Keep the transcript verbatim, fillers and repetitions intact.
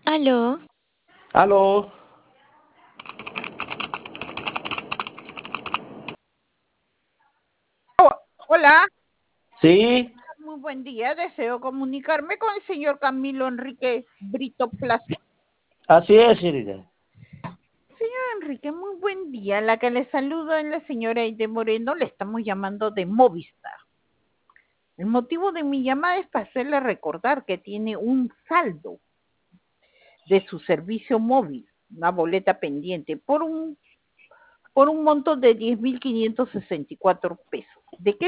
Aló. Aló, Oh, hola, sí, muy buen día. Deseo comunicarme con el señor Camilo Enrique Brito Plaza. así es, señorita. Señor Enrique, muy buen día. La que le saluda es la señora Aide Moreno. Le estamos llamando de Movistar. El motivo de mi llamada es para hacerle recordar que tiene un saldo de su servicio móvil, una boleta pendiente, por un, por un monto de diez mil quinientos sesenta y cuatro pesos. ¿De qué